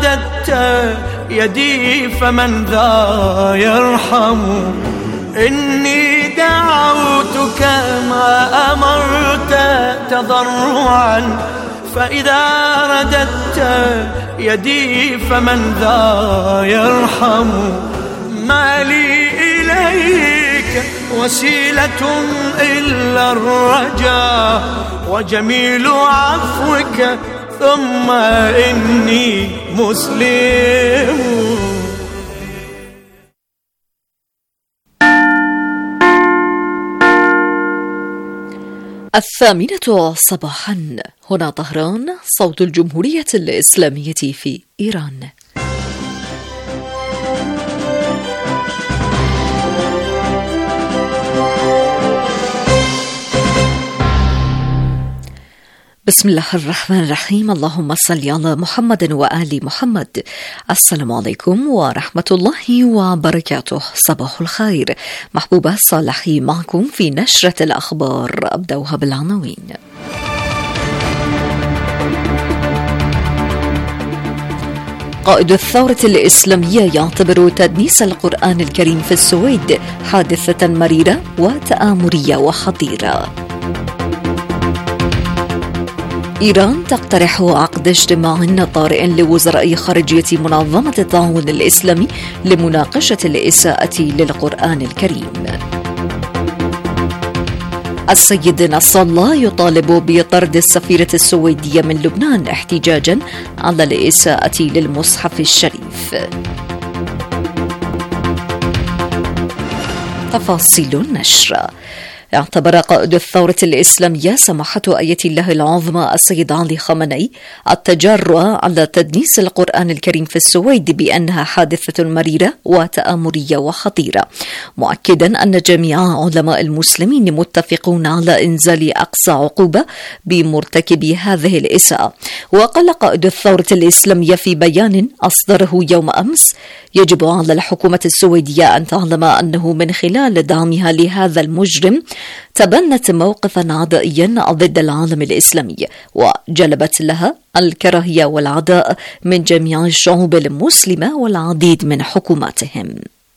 رددت يدي فمن ذا يرحم. إني دعوتك ما أمرت تضرعا، فإذا رددت يدي فمن ذا يرحم. ما لي إليك وسيلة إلا الرجاء، وجميل عفوك ثم إني مسلم. الثامنة صباحا، هنا طهران، صوت الجمهورية الإسلامية في إيران. بسم الله الرحمن الرحيم. اللهم صل على محمد وآل محمد. السلام عليكم ورحمة الله وبركاته. صباح الخير. محبوبة صالحي معكم في نشرة الأخبار. أبدأها بالعناوين. قائد الثورة الإسلامية يعتبر تدنيس القرآن الكريم في السويد حادثة مريرة وتآمرية وخطيرة. إيران تقترح عقد اجتماع طارئ لوزراء خارجية منظمة التعاون الإسلامي لمناقشة الإساءة للقرآن الكريم. السيد نصر الله يطالب بطرد السفيرة السويدية من لبنان احتجاجا على الإساءة للمصحف الشريف. تفاصيل النشر. اعتبر قائد الثورة الإسلامية سماحة آية الله العظمى السيد علي خامنئي التجرؤ على تدنيس القرآن الكريم في السويد بأنها حادثة مريرة وتآمرية وخطيرة، مؤكدا أن جميع علماء المسلمين متفقون على إنزال أقصى عقوبة بمرتكبي هذه الإساءة. وقال قائد الثورة الإسلامية في بيان أصدره يوم أمس: يجب على الحكومة السويدية أن تعلم أنه من خلال دعمها لهذا المجرم تبنت موقفا عدائيا ضد العالم الإسلامي، وجلبت لها الكراهية والعداء من جميع الشعوب المسلمة والعديد من حكوماتهم.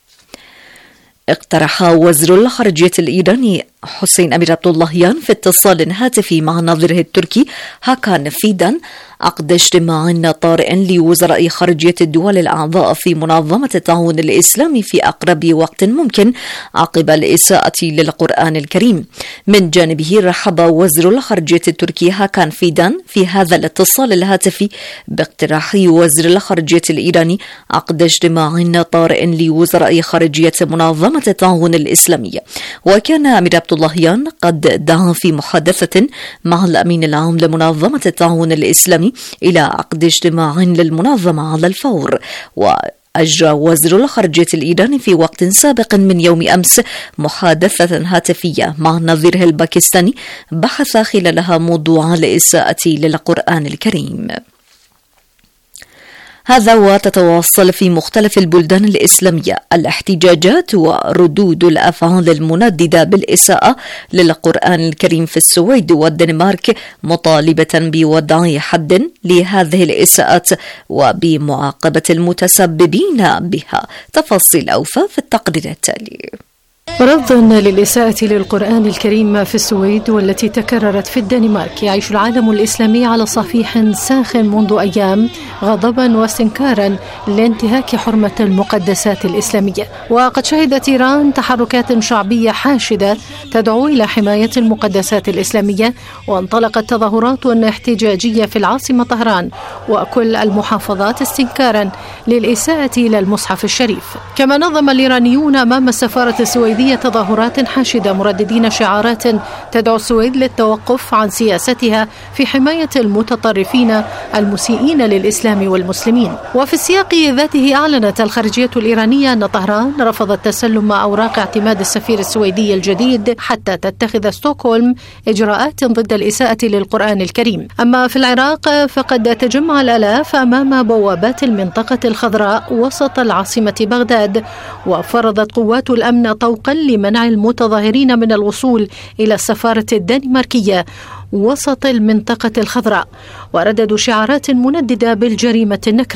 اقترح وزير الخارجية الإيراني حسين أمير عبداللهيان في اتصال هاتفي مع نظيره التركي هاكان فيدان عقد اجتماع طارئ لوزراء خارجية الدول الأعضاء في منظمة التعاون الإسلامي في أقرب وقت ممكن عقب الإساءة للقرآن الكريم. من جانبه رحب وزير الخارجية التركي هاكان فيدان في هذا الاتصال الهاتفي باقتراح وزير الخارجية الإيراني عقد اجتماع طارئ لوزراء خارجية منظمة التعاون الإسلامي. وكان أمير عبداللهيان قد دعا في محادثة مع الأمين العام لمنظمة التعاون الإسلامي إلى عقد اجتماع للمنظمة على الفور. وأجرى وزير الخارجية الإيراني في وقت سابق من يوم أمس محادثة هاتفية مع نظيره الباكستاني بحث خلالها موضوع الإساءة للقرآن الكريم. هذا وتتواصل في مختلف البلدان الإسلامية الاحتجاجات وردود الأفعال المنددة بالإساءة للقرآن الكريم في السويد والدنمارك، مطالبة بوضع حد لهذه الإساءات وبمعاقبة المتسببين بها. تفاصيل أوفى في التقرير التالي. رفضا للإساءة للقرآن الكريم في السويد والتي تكررت في الدنمارك، يعيش العالم الإسلامي على صفيح ساخن منذ أيام، غضبا واستنكارا لانتهاك حرمة المقدسات الإسلامية. وقد شهدت إيران تحركات شعبية حاشدة تدعو إلى حماية المقدسات الإسلامية، وانطلقت تظاهرات احتجاجية في العاصمة طهران وكل المحافظات استنكارا للإساءة إلى المصحف الشريف. كما نظم الإيرانيون أمام السفارة السويدية تظاهرات حاشدة مرددين شعارات تدعو السويد للتوقف عن سياستها في حماية المتطرفين المسيئين للإسلام والمسلمين. وفي السياق ذاته أعلنت الخارجية الإيرانية أن طهران رفضت تسلم أوراق اعتماد السفير السويدي الجديد حتى تتخذ ستوكهولم إجراءات ضد الإساءة للقرآن الكريم. أما في العراق فقد تجمع الآلاف أمام بوابات المنطقة الخضراء وسط العاصمة بغداد، وفرضت قوات الأمن طوقا لمنع المتظاهرين من الوصول إلى السفارة الدنماركية وسط المنطقة الخضراء، ورددوا شعارات منددة بالجريمة النكراء.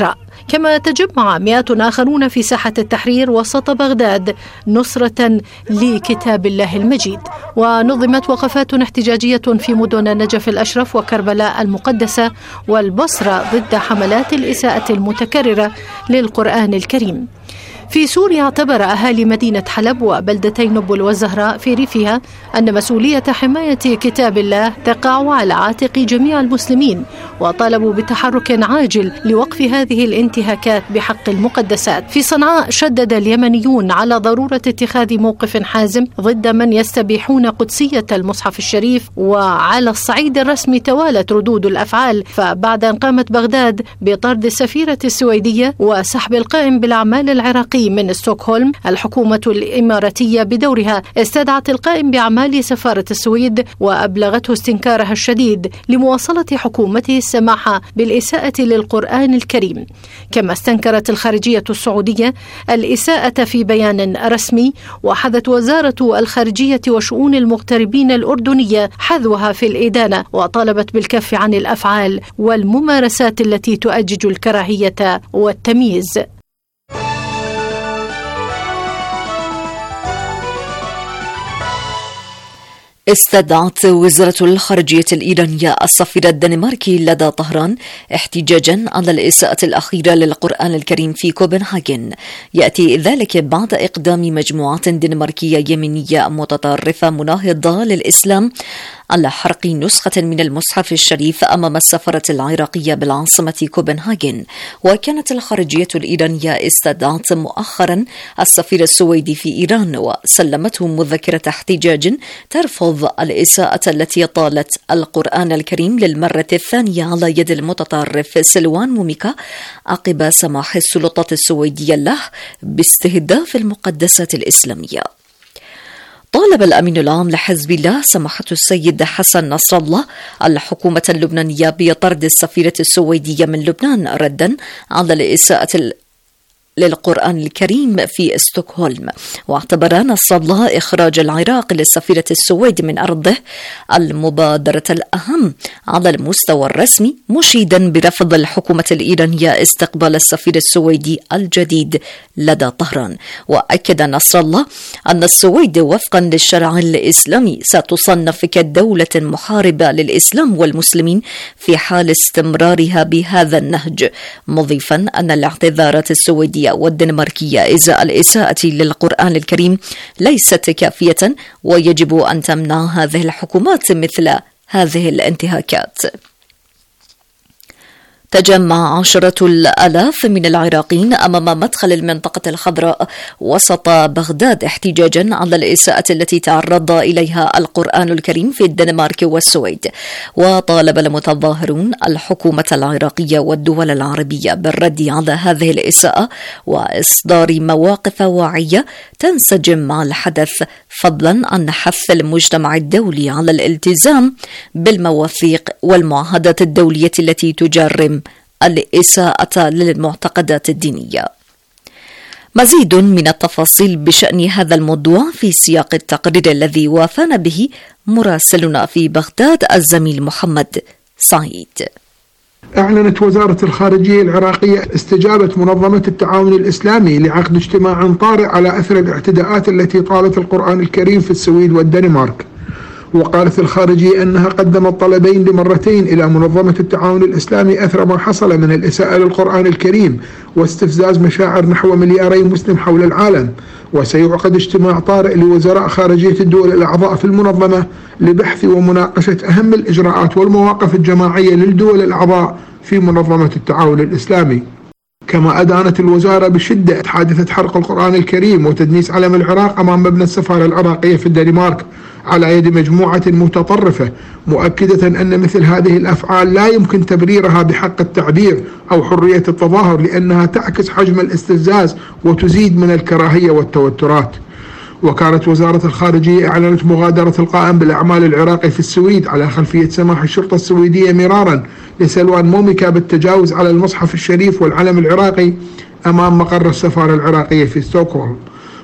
كما تجمع مئات آخرون في ساحة التحرير وسط بغداد نصرة لكتاب الله المجيد. ونظمت وقفات احتجاجية في مدن نجف الأشرف وكربلاء المقدسة والبصرة ضد حملات الإساءة المتكررة للقرآن الكريم. في سوريا اعتبر أهالي مدينة حلب وبلدتي نبل والزهراء في ريفها أن مسؤولية حماية كتاب الله تقع على عاتق جميع المسلمين، وطالبوا بتحرك عاجل لوقف هذه الانتهاكات بحق المقدسات. في صنعاء شدد اليمنيون على ضرورة اتخاذ موقف حازم ضد من يستبيحون قدسية المصحف الشريف. وعلى الصعيد الرسمي توالت ردود الأفعال، فبعد أن قامت بغداد بطرد السفيرة السويدية وسحب القائم بالأعمال العراقي من ستوكهولم، الحكومة الإماراتية بدورها استدعت القائم بأعمال سفارة السويد وأبلغته استنكارها الشديد لمواصلة حكومته السماح بالإساءة للقرآن الكريم. كما استنكرت الخارجية السعودية الإساءة في بيان رسمي، وحثت وزارة الخارجية وشؤون المغتربين الأردنية حذوها في الإدانة، وطالبت بالكف عن الأفعال والممارسات التي تؤجج الكراهية والتمييز. استدعت وزارة الخارجية الإيرانية السفير الدنماركي لدى طهران احتجاجا على الإساءة الأخيرة للقرآن الكريم في كوبنهاجن. يأتي ذلك بعد إقدام مجموعات دنماركية يمينية متطرفة مناهضة للإسلام على حرق نسخة من المصحف الشريف أمام السفارة العراقية بالعاصمة كوبنهاجن. وكانت الخارجية الإيرانية استدعت مؤخرا السفير السويدي في إيران وسلمته مذكرة احتجاج ترفض الإساءة التي طالت القرآن الكريم للمرة الثانية على يد المتطرف سلوان موميكا عقب سماح السلطات السويدية له باستهداف المقدسات الإسلامية. طالب الأمين العام لحزب الله سماحة السيد حسن نصر الله الحكومة اللبنانية بطرد السفيرة السويدية من لبنان ردا على الإساءة للقرآن الكريم في ستوكهولم. واعتبر نصر الله إخراج العراق للسفيرة السويد من أرضه المبادرة الأهم على المستوى الرسمي، مشيدا برفض الحكومة الإيرانية استقبال السفير السويدي الجديد لدى طهران. وأكد نصر الله أن السويد وفقا للشرع الإسلامي ستصنف كدولة محاربة للإسلام والمسلمين في حال استمرارها بهذا النهج، مضيفا أن الاعتذارات السويدية والدنماركية إزاء الإساءة للقرآن الكريم ليست كافية، ويجب أن تمنع هذه الحكومات مثل هذه الانتهاكات. تجمع عشرة الآلاف من العراقيين أمام مدخل المنطقة الخضراء وسط بغداد احتجاجا على الإساءة التي تعرض إليها القرآن الكريم في الدنمارك والسويد. وطالب المتظاهرون الحكومة العراقية والدول العربية بالرد على هذه الإساءة وإصدار مواقف واعية تنسجم مع الحدث، فضلا عن حث المجتمع الدولي على الالتزام بالمواثيق والمعاهدات الدولية التي تجرم الإساءة للمعتقدات الدينية. مزيد من التفاصيل بشأن هذا الموضوع في سياق التقرير الذي وافانا به مراسلنا في بغداد الزميل محمد سعيد. أعلنت وزارة الخارجية العراقية استجابة منظمة التعاون الإسلامي لعقد اجتماع طارئ على أثر الاعتداءات التي طالت القرآن الكريم في السويد والدنمارك. وقالت الخارجية أنها قدمت طلبين لمرتين إلى منظمة التعاون الإسلامي أثر ما حصل من الإساءة للقرآن الكريم واستفزاز مشاعر نحو 2 مليار مسلم حول العالم. وسيعقد اجتماع طارئ لوزراء خارجية الدول الأعضاء في المنظمة لبحث ومناقشة أهم الإجراءات والمواقف الجماعية للدول الأعضاء في منظمة التعاون الإسلامي. كما أدانت الوزارة بشدة حادثة حرق القرآن الكريم وتدنيس علم العراق أمام مبنى السفارة العراقية في الدنمارك على يد مجموعة متطرفة، مؤكدة أن مثل هذه الأفعال لا يمكن تبريرها بحق التعبير أو حرية التظاهر، لأنها تعكس حجم الاستفزاز وتزيد من الكراهية والتوترات. وكانت وزارة الخارجية أعلنت مغادرة القائم بالأعمال العراقي في السويد على خلفية سماح الشرطة السويدية مرارا لسلوان موميكا بالتجاوز على المصحف الشريف والعلم العراقي أمام مقر السفارة العراقية في ستوكهولم.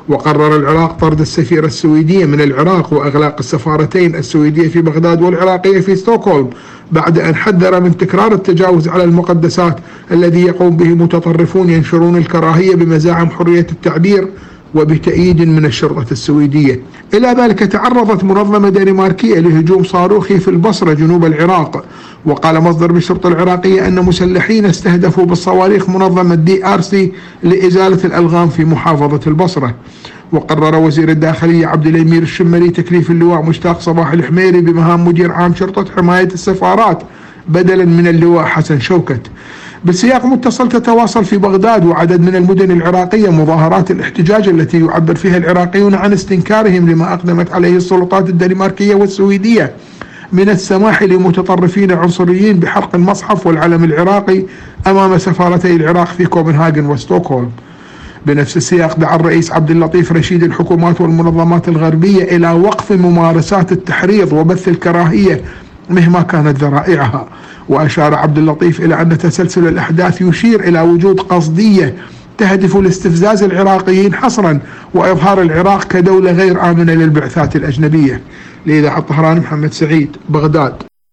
وقرر العراق طرد السفيرة السويدية من العراق وإغلاق السفارتين السويدية في بغداد والعراقية في ستوكهولم بعد أن حذر من تكرار التجاوز على المقدسات الذي يقوم به متطرفون ينشرون الكراهية بمزاعم حرية التعبير وبتأييد من الشرطة السويدية. إلى ذلك تعرضت منظمة دنماركية لهجوم صاروخي في البصرة جنوب العراق، وقال مصدر بالشرطة العراقية أن مسلحين استهدفوا بالصواريخ منظمة DRC لإزالة الألغام في محافظة البصرة. وقرر وزير الداخلية عبد الأمير الشمري تكليف اللواء مشتاق صباح الحميري بمهام مدير عام شرطة حماية السفارات بدلا من اللواء حسن شوكت. بسياق متصل تتواصل في بغداد وعدد من المدن العراقية مظاهرات الاحتجاج التي يعبر فيها العراقيون عن استنكارهم لما أقدمت عليه السلطات الدنماركية والسويدية من السماح لمتطرفين عنصريين بحرق المصحف والعلم العراقي أمام سفارتي العراق في كوبنهاغن وستوكهولم. بنفس السياق دعا الرئيس عبد اللطيف رشيد الحكومات والمنظمات الغربية إلى وقف ممارسات التحريض وبث الكراهية مهما كانت ذرائعها. وأشار عبد اللطيف إلى أن تسلسل الأحداث يشير إلى وجود قصدية تهدف لاستفزاز العراقيين حصرا وإظهار العراق كدولة غير آمنة للبعثات الأجنبية. لإذاعة الطهراني محمد سعيد، بغداد.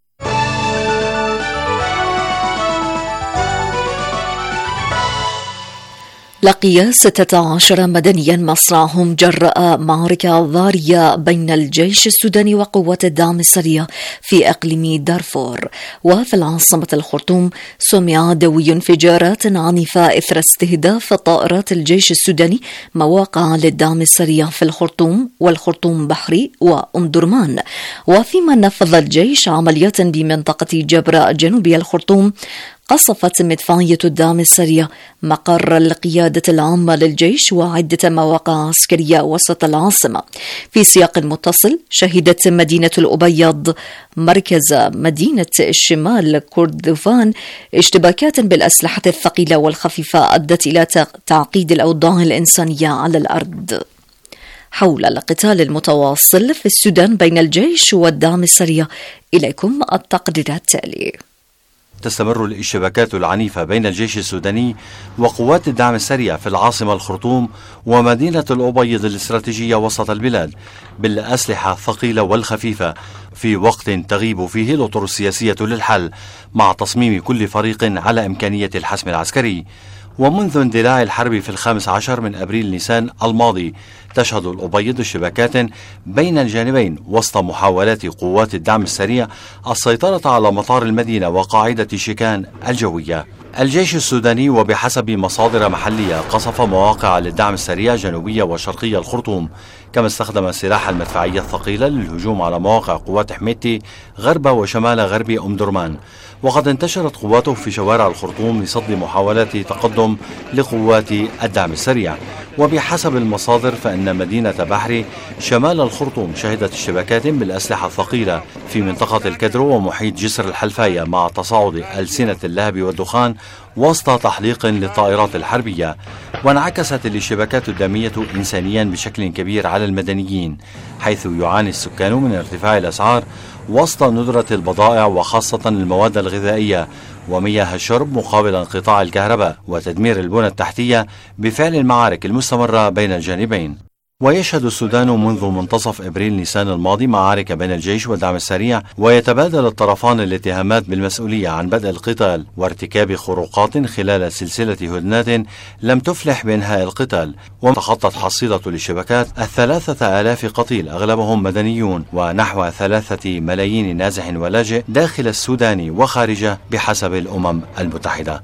لقي 16 مدنيا مصرعهم جراء معركة ضارية بين الجيش السوداني وقوات الدعم السريع في إقليم دارفور. وفي العاصمة الخرطوم سمع دوي انفجارات عنيفة إثر استهداف طائرات الجيش السوداني مواقع للدعم السريع في الخرطوم والخرطوم بحري وأم درمان. وفيما نفذ الجيش عمليات بمنطقة جبراء جنوبي الخرطوم، قصفت مدفعية الدعم السريع مقر القيادة العامة للجيش وعدة مواقع عسكرية وسط العاصمة. في سياق متصل، شهدت مدينة الأبيض مركز مدينة الشمال كردفان اشتباكات بالأسلحة الثقيلة والخفيفة أدت إلى تعقيد الأوضاع الإنسانية على الأرض. حول القتال المتواصل في السودان بين الجيش والدعم السريع، إليكم التقرير التالي. تستمر الاشتباكات العنيفة بين الجيش السوداني وقوات الدعم السريع في العاصمة الخرطوم ومدينة الأبيض الاستراتيجية وسط البلاد بالأسلحة الثقيلة والخفيفة، في وقت تغيب فيه الأطر السياسية للحل مع تصميم كل فريق على إمكانية الحسم العسكري. ومنذ اندلاع الحرب في 15 من أبريل نيسان الماضي تشهد الأبيض اشتباكات بين الجانبين وسط محاولات قوات الدعم السريع السيطرة على مطار المدينة وقاعدة شيكان الجوية. الجيش السوداني وبحسب مصادر محلية قصف مواقع للدعم السريع جنوبية وشرقية الخرطوم، كما استخدم السلاح المدفعية الثقيلة للهجوم على مواقع قوات حميتي غرب وشمال غرب أم درمان. وقد انتشرت قواته في شوارع الخرطوم لصد محاولات تقدم لقوات الدعم السريع. وبحسب المصادر فإن مدينة بحري شمال الخرطوم شهدت اشتباكات بالأسلحة الثقيلة في منطقة الكدرو ومحيط جسر الحلفاية مع تصاعد ألسنة اللهب والدخان وسط تحليق للطائرات الحربية. وانعكست الاشتباكات الدامية إنسانيا بشكل كبير على المدنيين، حيث يعاني السكان من ارتفاع الأسعار وسط ندرة البضائع وخاصة المواد الغذائية ومياه الشرب، مقابل انقطاع الكهرباء وتدمير البنى التحتية بفعل المعارك المستمرة بين الجانبين. ويشهد السودان منذ منتصف إبريل نيسان الماضي معارك بين الجيش والدعم السريع، ويتبادل الطرفان الاتهامات بالمسؤولية عن بدء القتال وارتكاب خروقات خلال سلسلة هدنات لم تفلح بإنهاء القتال. وتخطت حصيلة الاشتباكات 3000 قتيل أغلبهم مدنيون ونحو 3 ملايين نازح ولاجئ داخل السودان وخارجه بحسب الأمم المتحدة.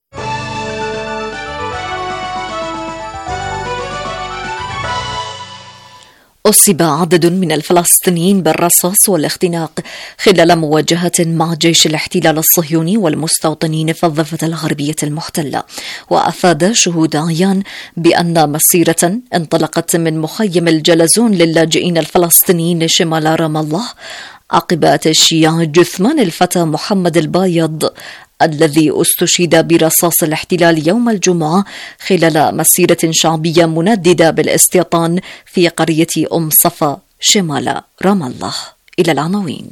أصيب عدد من الفلسطينيين بالرصاص والاختناق خلال مواجهة مع جيش الاحتلال الصهيوني والمستوطنين في الضفة الغربية المحتلة. وأفاد شهود عيان بأن مسيرة انطلقت من مخيم الجلزون للاجئين الفلسطينيين شمال رام الله عقب تشييع جثمان الفتى محمد البايض الذي استشهد برصاص الاحتلال يوم الجمعة خلال مسيرة شعبية منددة بالاستيطان في قرية أم صفا شمال رام الله. إلى العناوين.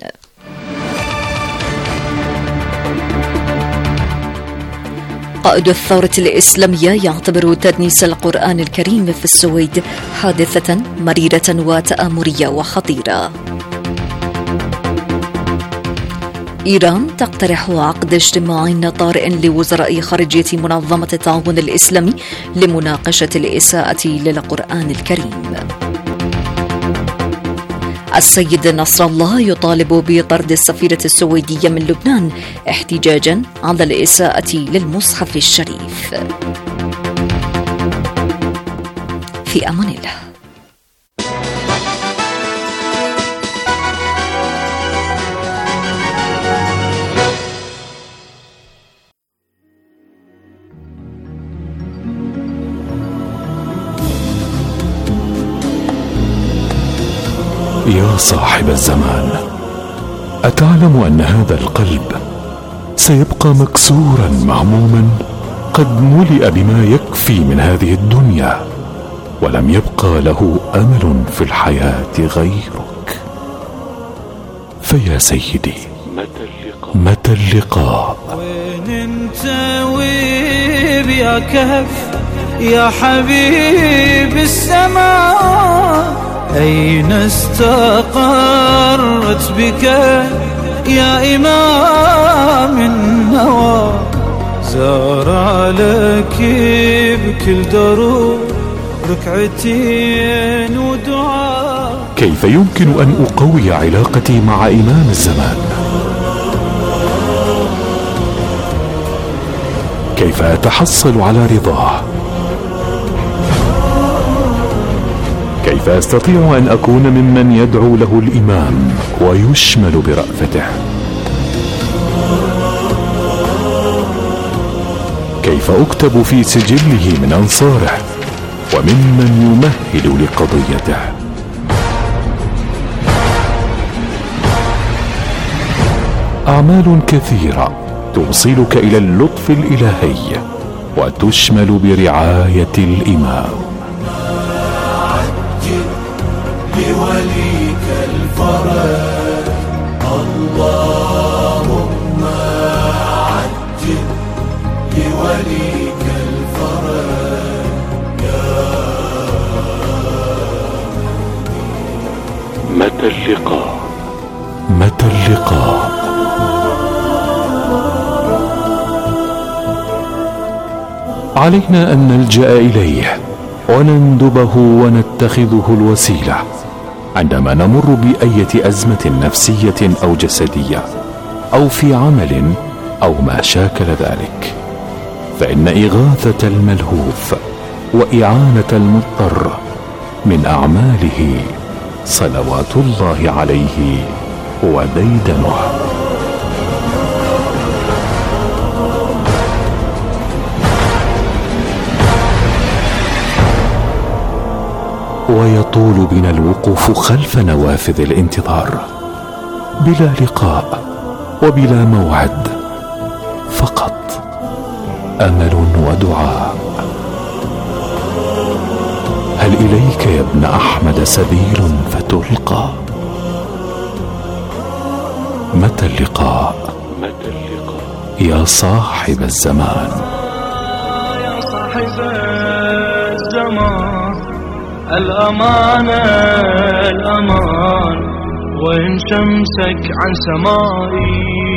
قائد الثورة الإسلامية يعتبر تدنيس القرآن الكريم في السويد حادثة مريرة وتآمرية وخطيرة. إيران تقترح عقد اجتماع طارئ لوزراء خارجية منظمة التعاون الإسلامي لمناقشة الإساءة للقرآن الكريم. السيد نصر الله يطالب بطرد السفيرة السويدية من لبنان احتجاجا على الإساءة للمصحف الشريف. في أمان الله. يا صاحب الزمان، أتعلم أن هذا القلب سيبقى مكسورا مهموما قد ملئ بما يكفي من هذه الدنيا، ولم يبقى له أمل في الحياة غيرك. فيا سيدي، متى اللقاء؟ وين انت ويب يا كهف يا حبيب السماء؟ أين استقرت بك يا إمام النوى؟ زار لك بكل دروب ركعتين ودعاء. كيف يمكن أن أقوي علاقتي مع إمام الزمان؟ كيف أتحصل على رضاه؟ كيف أستطيع أن أكون ممن يدعو له الإمام ويشمل برأفته؟ كيف أكتب في سجله من أنصاره وممن يمهل لقضيته؟ أعمال كثيرة توصلك إلى اللطف الإلهي وتشمل برعاية الإمام. لوليك الفرج اللهم عجل لوليك الفرج يا متى اللقاء؟ متى اللقاء؟ علينا أن نلجأ إليه ونندبه ونتخذه الوسيلة عندما نمر بأية أزمة نفسية أو جسدية أو في عمل أو ما شاكل ذلك، فإن إغاثة الملهوف وإعانة المضطر من أعماله صلوات الله عليه وديدنه. ويطول بنا الوقوف خلف نوافذ الانتظار بلا لقاء وبلا موعد، فقط أمل ودعاء. هل إليك يا ابن أحمد سبيل فتلقى؟ متى اللقاء؟ يا صاحب الزمان. يا صاحب الزمان، الأمان الأمان، وين شمسك عن سمائي؟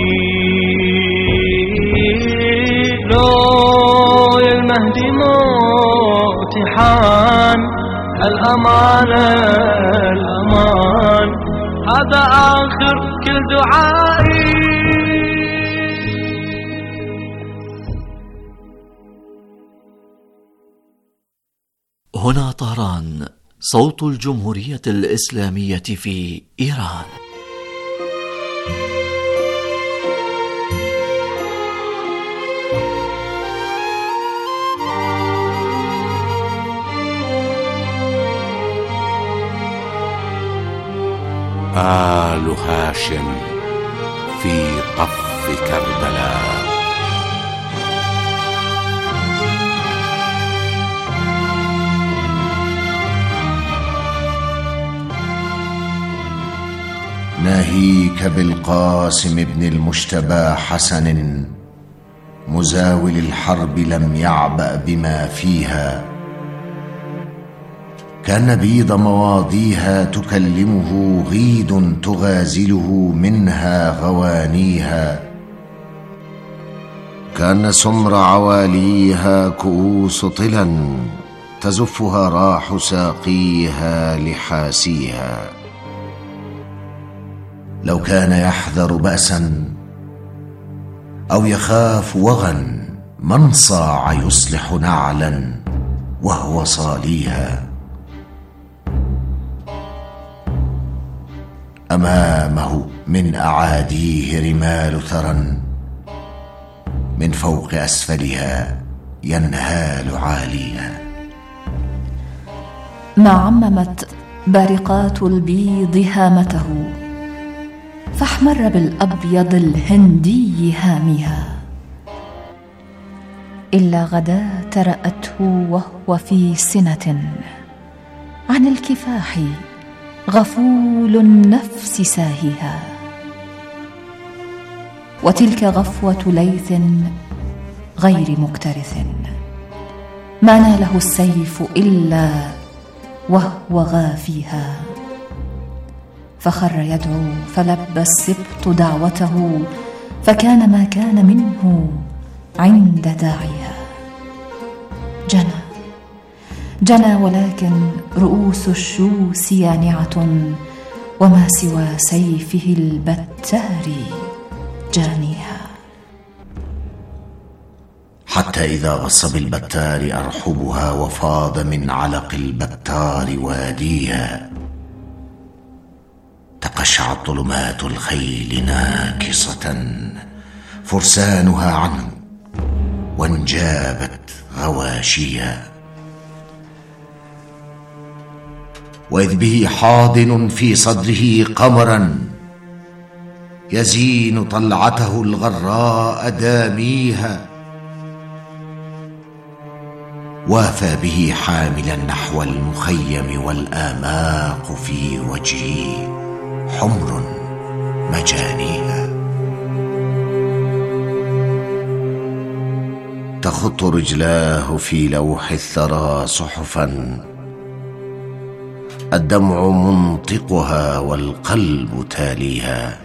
لو يا المهدي موتي حان، الأمان الأمان، هذا آخر كل دعائي. هنا طهران، صوت الجمهورية الإسلامية في إيران. آل هاشم في قف كربلاء. ناهيك بالقاسم بن المجتبى حسن مزاول الحرب لم يعبأ بما فيها، كان بيض مواضيها تكلمه غيد تغازله منها غوانيها، كان سمر عواليها كؤوس طلا تزفها راح ساقيها لحاسيها. لو كان يحذر بأسا أو يخاف وغا من صاع يصلح نعلا وهو صاليها. أمامه من أعاديه رمال ثرى، من فوق أسفلها ينهال عاليها. ما عممت بارقات البيض هامته، فاحمر بالأبيض الهندي هامها، إلا غداة رأته وهو في سنة، عن الكفاح غفول النفس ساهيها. وتلك غفوة ليث غير مكترث، ما ناله السيف إلا وهو غافيها. فخر يدعو فلبى السبط دعوته، فكان ما كان منه عند داعيها. جنى ولكن رؤوس الشوس يانعة، وما سوى سيفه البتار جانيها. حتى إذا غص بالبتار أرحبها، وفاض من علق البتار واديها، تقشعت ظلمات الخيل ناكصة فرسانها عنه، وانجابت غواشيها. وإذ به حاضن في صدره قمرا يزين طلعته الغراء داميها، وافى به حاملا نحو المخيم، والآماق في وجهه حمر مجانيها. تخط رجلاه في لوح الثرى صحفا، الدمع منطقها والقلب تاليها.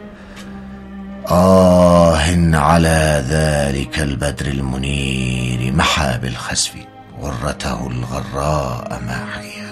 على ذلك البدر المنير، محى بالخسف غرته الغراء ماحيا.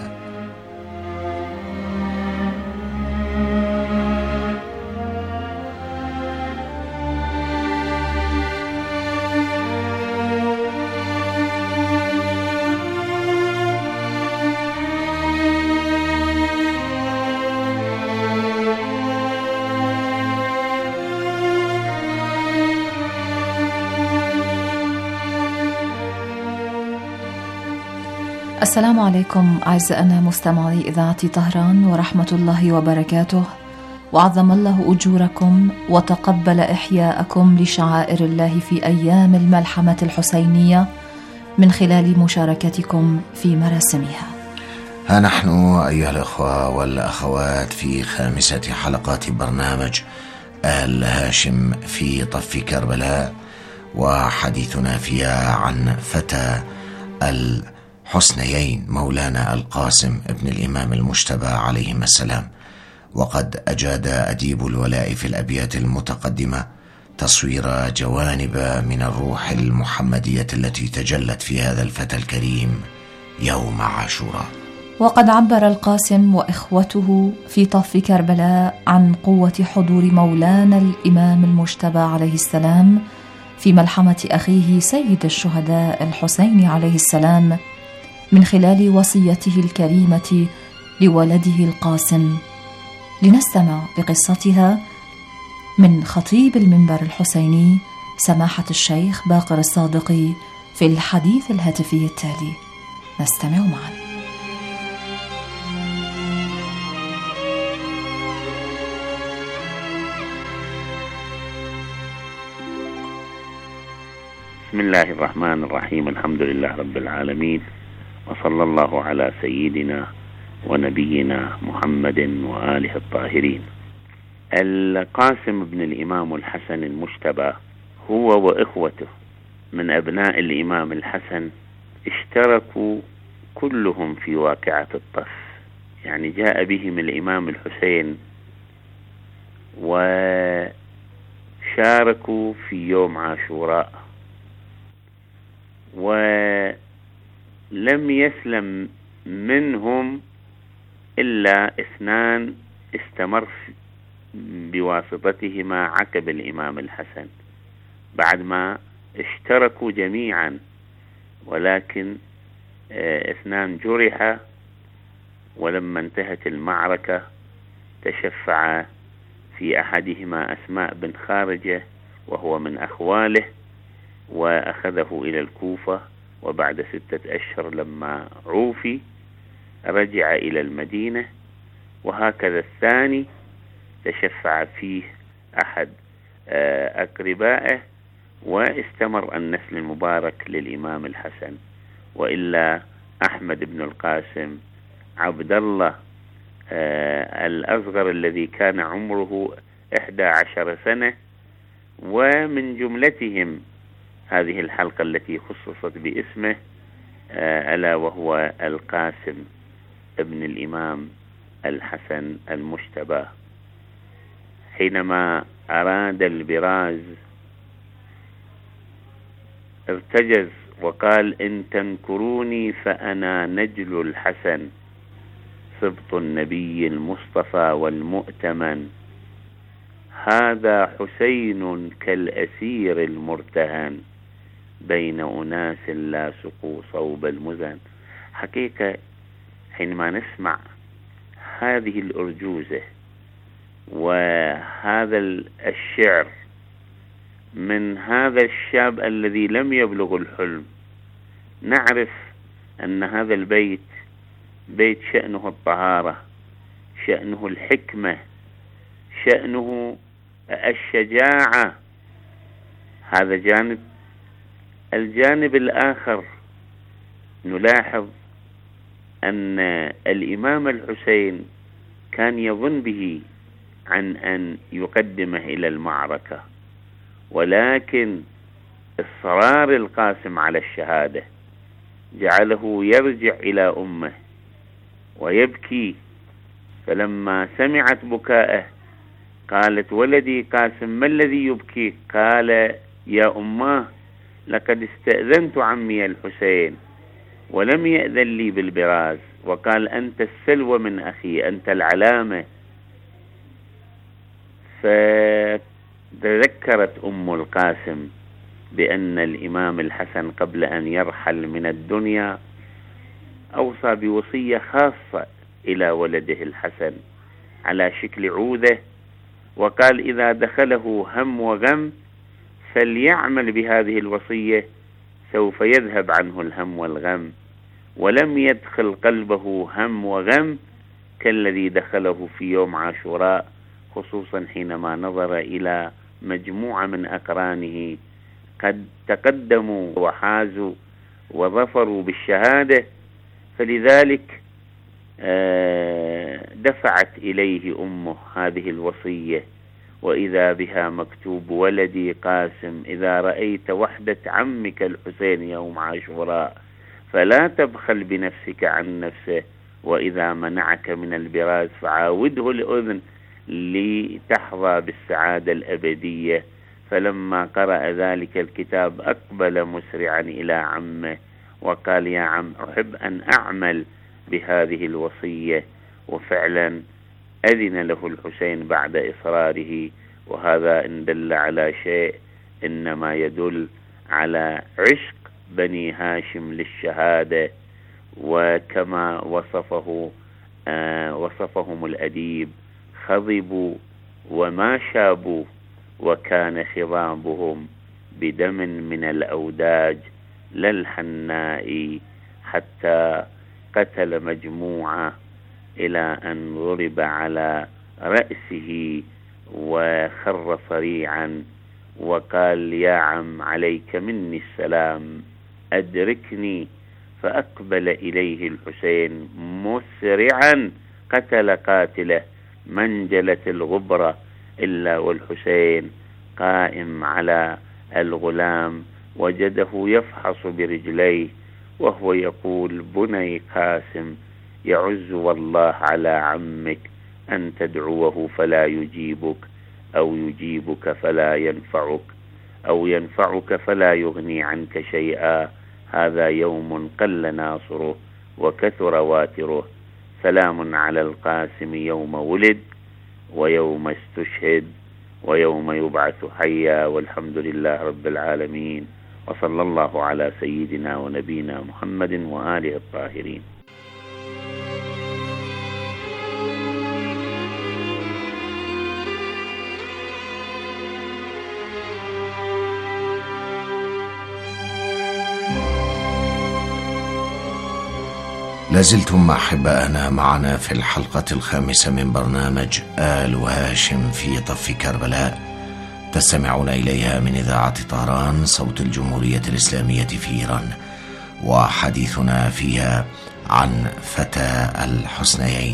السلام عليكم أعزائنا مستمعي إذاعة طهران، ورحمة الله وبركاته، وعظم الله أجوركم وتقبل إحياءكم لشعائر الله في أيام الملحمة الحسينية من خلال مشاركتكم في مراسمها. ها نحن أيها الأخوة والأخوات في خامسة حلقات برنامج آل هاشم في طف كربلاء، وحديثنا فيها عن فتى الحسنيين مولانا القاسم ابن الإمام المجتبى عليهما السلام. وقد أجاد أديب الولاء في الأبيات المتقدمة تصوير جوانب من الروح المحمدية التي تجلت في هذا الفتى الكريم يوم عاشوراء. وقد عبر القاسم وإخوته في طف كربلاء عن قوة حضور مولانا الإمام المجتبى عليه السلام في ملحمة أخيه سيد الشهداء الحسين عليه السلام من خلال وصيته الكريمة لولده القاسم. لنستمع لقصتها من خطيب المنبر الحسيني سماحة الشيخ باقر الصادقي في الحديث الهاتفي التالي. نستمع معا. بسم الله الرحمن الرحيم. الحمد لله رب العالمين، وصلى الله على سيدنا ونبينا محمد وآله الطاهرين. القاسم بن الإمام الحسن المجتبى هو وإخوته من أبناء الإمام الحسن اشتركوا كلهم في واقعة الطف، يعني جاء بهم الإمام الحسين وشاركوا في يوم عاشوراء، ولم يسلم منهم إلا 2 استمر بواسطتهما عقب الإمام الحسن بعد ما اشتركوا جميعا، ولكن 2 جرحا، ولما انتهت المعركة تشفع في أحدهما أسماء بن خارجة وهو من أخواله، وأخذه إلى الكوفة، وبعد 6 أشهر لما عوفي رجع إلى المدينة، وهكذا الثاني تشفع فيه أحد أقربائه، واستمر النسل المبارك للإمام الحسن. وإلا أحمد بن القاسم، عبد الله الأصغر الذي كان عمره 11 سنة، ومن جملتهم هذه الحلقة التي خصصت باسمه ألا وهو القاسم ابن الإمام الحسن المجتبى. حينما أراد البراز ارتجز وقال: إن تنكروني فأنا نجل الحسن، سبط النبي المصطفى والمؤتمن، هذا حسين كالأسير المرتهن، بين أناس لا سقوا صوب المزن. حقيقة حينما نسمع هذه الأرجوزة وهذا الشعر من هذا الشاب الذي لم يبلغ الحلم، نعرف أن هذا البيت بيت شأنه الطهارة، شأنه الحكمة، شأنه الشجاعة. هذا جانب. الجانب الآخر نلاحظ أن الإمام الحسين كان يظن به عن أن يقدمه إلى المعركة، ولكن إصرار القاسم على الشهادة جعله يرجع إلى أمه ويبكي. فلما سمعت بكاءه قالت: ولدي قاسم، ما الذي يبكيك؟ قال: يا أماه، لقد استأذنت عمي الحسين ولم يأذن لي بالبراز، وقال: أنت السلوى من أخي، أنت العلامة. فتذكرت أم القاسم بأن الإمام الحسن قبل أن يرحل من الدنيا أوصى بوصية خاصة إلى ولده الحسن على شكل عودة، وقال: إذا دخله هم وغم فليعمل بهذه الوصية، سوف يذهب عنه الهم والغم. ولم يدخل قلبه هم وغم كالذي دخله في يوم عاشوراء، خصوصا حينما نظر إلى مجموعة من أقرانه قد تقدموا وحازوا وظفروا بالشهادة، فلذلك دفعت إليه أمه هذه الوصية، وإذا بها مكتوب: ولدي قاسم، إذا رأيت وحدة عمك الحسين يوم عاشوراء فلا تبخل بنفسك عن نفسه، وإذا منعك من البراز فعاوده الأذن لتحظى بالسعادة الأبدية. فلما قرأ ذلك الكتاب أقبل مسرعا إلى عمه وقال: يا عم، أحب أن أعمل بهذه الوصية. وفعلا أذن له الحسين بعد إصراره، وهذا إن دل على شيء إنما يدل على عشق بني هاشم للشهادة، وكما وصفهم الأديب: خضبوا وما شابوا، وكان خضابهم بدم من الأوداج للحناء، حتى قتل مجموعة إلى أن ضرب على رأسه وخر صريعا، وقال: يا عم، عليك مني السلام، أدركني. فأقبل إليه الحسين مسرعا، قتل قاتله، منجلت الغبرة إلا والحسين قائم على الغلام وجده يفحص برجليه وهو يقول: بني قاسم، يعز والله على عمك أن تدعوه فلا يجيبك، أو يجيبك فلا ينفعك، أو ينفعك فلا يغني عنك شيئا. هذا يوم قل ناصره وكثر واتره. سلام على القاسم يوم ولد ويوم استشهد ويوم يبعث حيا، والحمد لله رب العالمين، وصلى الله على سيدنا ونبينا محمد وآله الطاهرين. لازلتم أحبائنا معنا في الحلقة الخامسة من برنامج آل هاشم في طف كربلاء، تستمعون إليها من إذاعة طهران صوت الجمهورية الإسلامية في إيران، وحديثنا فيها عن فتى الحسنيين.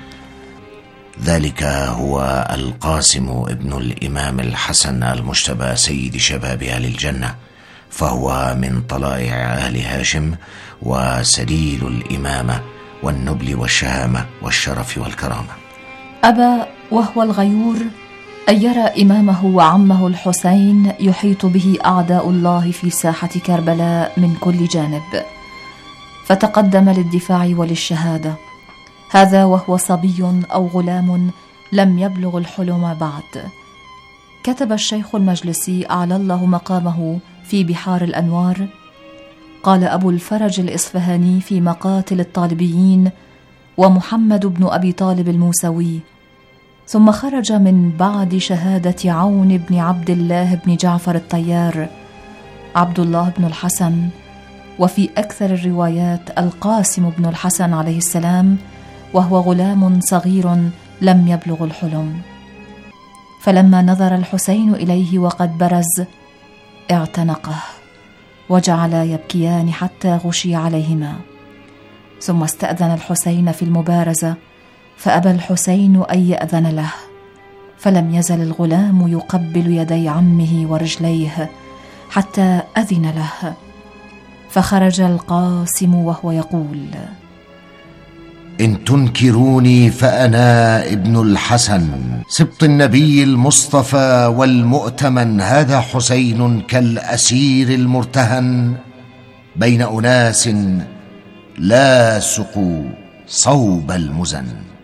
ذلك هو القاسم ابن الإمام الحسن المجتبى سيد شباب أهل الجنة، فهو من طلائع أهل هاشم وسليل الإمامة والنبل والشهامة والشرف والكرامة. أبى وهو الغيور أن يرى إمامه وعمه الحسين يحيط به أعداء الله في ساحة كربلاء من كل جانب، فتقدم للدفاع وللشهادة، هذا وهو صبي أو غلام لم يبلغ الحلم بعد. كتب الشيخ المجلسي أعلى الله مقامه في بحار الأنوار: قال أبو الفرج الإصفهاني في مقاتل الطالبيين ومحمد بن أبي طالب الموسوي: ثم خرج من بعد شهادة عون بن عبد الله بن جعفر الطيار عبد الله بن الحسن، وفي أكثر الروايات القاسم بن الحسن عليه السلام، وهو غلام صغير لم يبلغ الحلم. فلما نظر الحسين إليه وقد برز اعتنقه، وجعلا يبكيان حتى غشي عليهما. ثم استأذن الحسين في المبارزة، فأبى الحسين أن يأذن له، فلم يزل الغلام يقبل يدي عمه ورجليه حتى أذن له، فخرج القاسم وهو يقول: إن تنكروني فأنا ابن الحسن سبط النبي المصطفى والمؤتمن، هذا حسين كالأسير المرتهن بين أناس لا سقوا صوب المزن.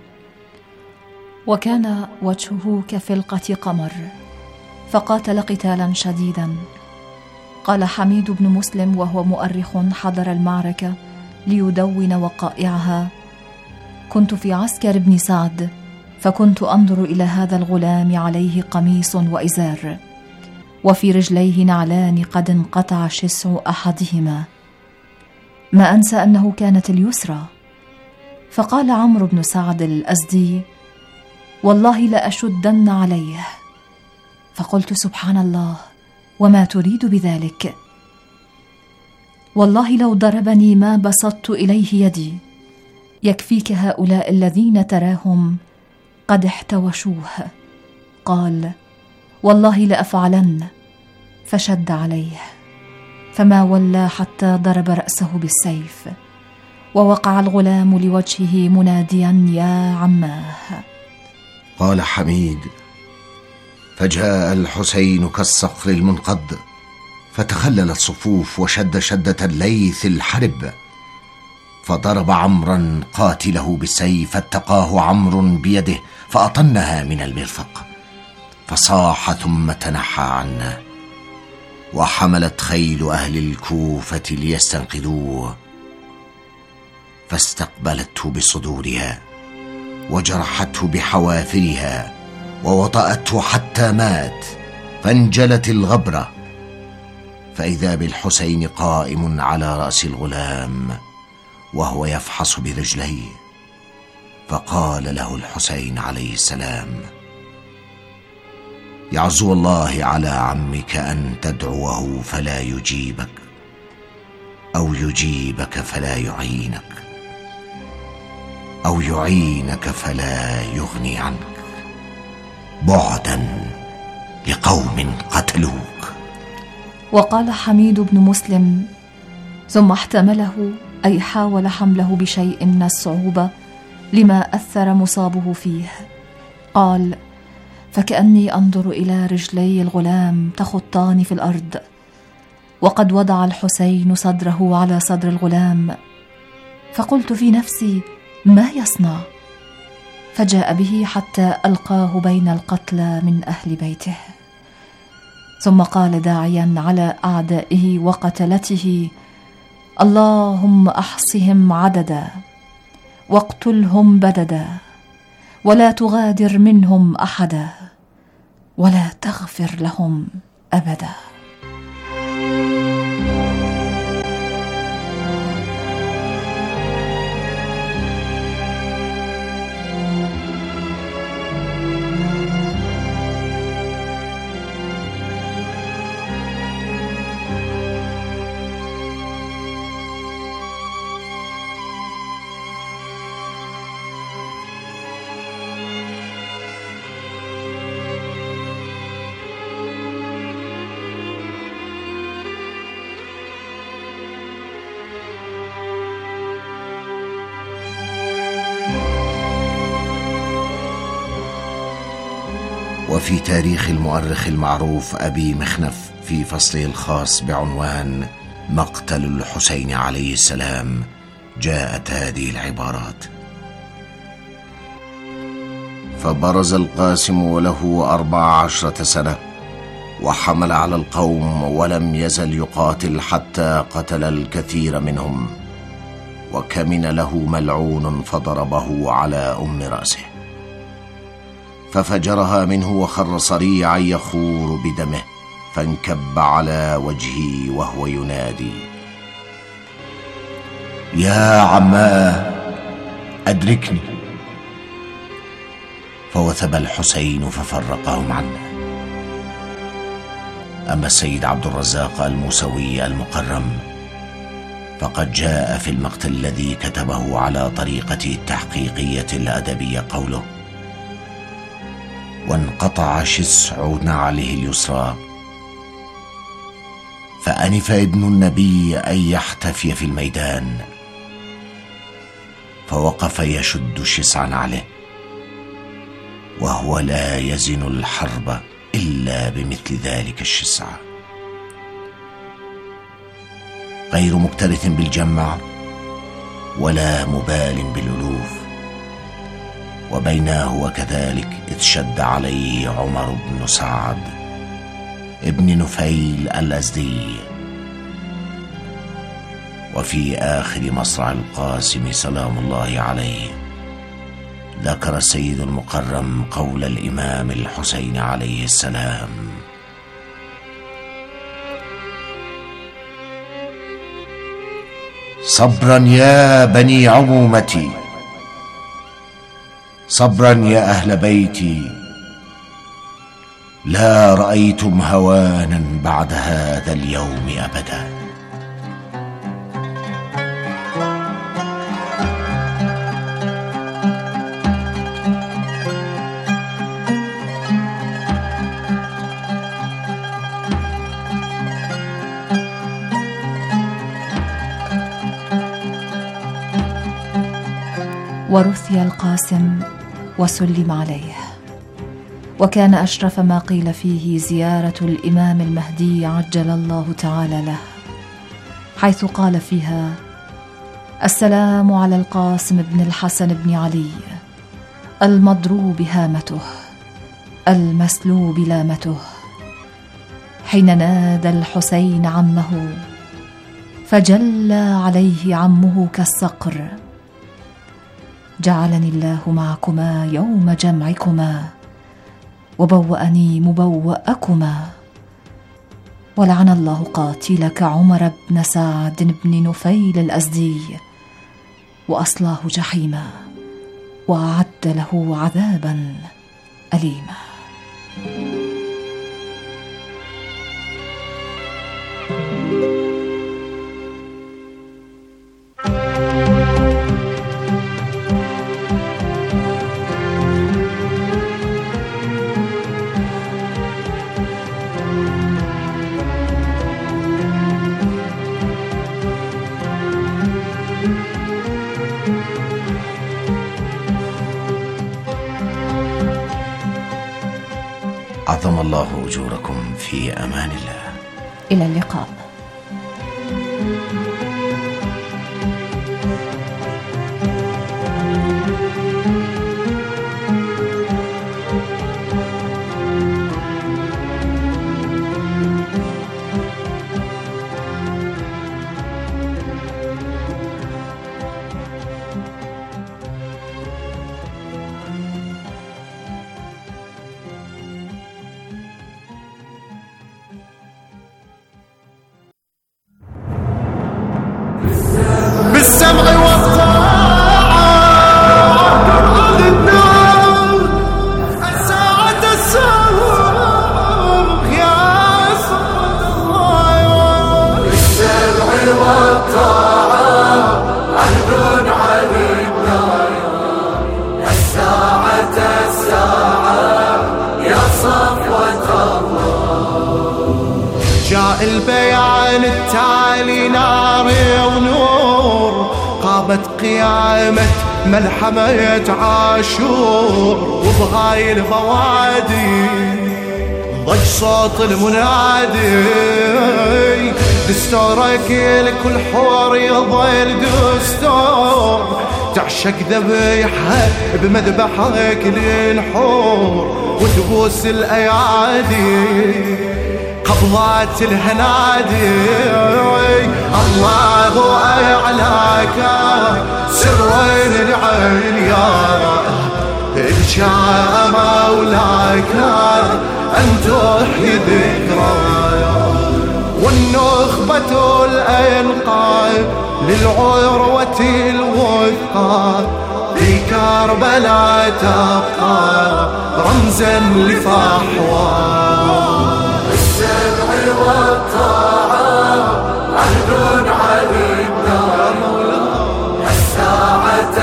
وكان وجهه كفلقة قمر، فقاتل قتالا شديدا. قال حميد بن مسلم وهو مؤرخ حضر المعركة ليدون وقائعها: كنت في عسكر بن سعد، فكنت أنظر إلى هذا الغلام عليه قميص وإزار، وفي رجليه نعلان قد انقطع شسع أحدهما، ما أنسى أنه كانت اليسرى. فقال عمرو بن سعد الأزدي: والله لأشدن عليه. فقلت: سبحان الله، وما تريد بذلك؟ والله لو ضربني ما بسطت إليه يدي، يكفيك هؤلاء الذين تراهم قد احتوشوه. قال: والله لأفعلن. فشد عليه، فما ولى حتى ضرب رأسه بالسيف، ووقع الغلام لوجهه مناديا: يا عماه. قال حميد: فجاء الحسين كالصقر المنقض، فتخلل الصفوف وشد شدة الليث الحرب، فضرب عمرا قاتله بالسيف، فاتقاه عمرو بيده فأطنها من المرفق، فصاح ثم تنحى عنا. وحملت خيل أهل الكوفة ليستنقذوه، فاستقبلته بصدورها وجرحته بحوافرها ووطأته حتى مات، فانجلت الغبرة، فإذا بالحسين قائم على رأس الغلام وهو يفحص برجليه. فقال له الحسين عليه السلام: يعزو الله على عمك أن تدعوه فلا يجيبك، أو يجيبك فلا يعينك، أو يعينك فلا يغني عنك، بعدا لقوم قتلوك. وقال حميد بن مسلم: ثم احتمله، أي حاول حمله بشيء من الصعوبة لما أثر مصابه فيه. قال: فكأني أنظر إلى رجلي الغلام تخطان في الأرض، وقد وضع الحسين صدره على صدر الغلام، فقلت في نفسي: ما يصنع؟ فجاء به حتى ألقاه بين القتلى من أهل بيته، ثم قال داعيا على أعدائه وقتلته: اللهم أحصهم عددا واقتلهم بددا، ولا تغادر منهم أحدا، ولا تغفر لهم أبدا. وفي تاريخ المؤرخ المعروف أبي مخنف في فصله الخاص بعنوان مقتل الحسين عليه السلام جاءت هذه العبارات: فبرز القاسم وله 14 سنة، وحمل على القوم ولم يزل يقاتل حتى قتل الكثير منهم، وكمن له ملعون فضربه على رأسه، ففجرها منه وخر صريعا يخور بدمه، فانكب على وجهه وهو ينادي: يا عماه أدركني. فوثب الحسين ففرقهم عنه. أما السيد عبد الرزاق الموسوي المقرم فقد جاء في المقتل الذي كتبه على طريقته التحقيقية الأدبية قوله: وانقطع شسع نعله اليسرى، فأنف ابن النبي أن يحتفي في الميدان، فوقف يشد شسع نعله وهو لا يزن الحرب إلا بمثل ذلك الشسع، غير مكترث بالجمع ولا مبال بالألوف. وبينه وكذلك إذ شد عليه عمر بن سعد ابن نفيل الأزدي. وفي آخر مصرع القاسم سلام الله عليه ذكر السيد المقرم قول الإمام الحسين عليه السلام: صبرا يا بني عمومتي، صبرا يا أهل بيتي، لا رأيتم هوانا بعد هذا اليوم أبدا. ورثي القاسم وسلم عليه، وكان أشرف ما قيل فيه زيارة الإمام المهدي عجل الله تعالى له، حيث قال فيها: السلام على القاسم بن الحسن بن علي، المضروب هامته، المسلوب لامته، حين نادى الحسين عمه فجلى عليه عمه كالصقر: جعلني الله معكما يوم جمعكما، وبوأني مبوأكما، ولعن الله قاتلك عمر بن سعد بن نفيل الأزدي، وأصلاه جحيما، وأعد له عذابا أليما. وأعظم الله أجوركم في أمان الله. إلى اللقاء. بالسمع والطاعة ردنا الساعة السابق يا صلاة. بالسمع والطاعة عهد علينا الساعة يا صفوة الله. جاء البيان التالي نار ونور، قامت قيامة ملحمة عاشور، وبهاي البوادي ضج صوت المنادي، دستورك لكل حور يضل دستور، تعشق ذبيحة بمذبحك للحور، وتبوس الأيادي قبضات الهنادي. الله أعلاك سرين العليا، إن شاء مولاك أن تحيي ذكرايا، والنخبة الأنقى للعروة الوثقى في كربلاء تبقى رمزا لفحوى. السمع والطاعة عهد علينا الساعة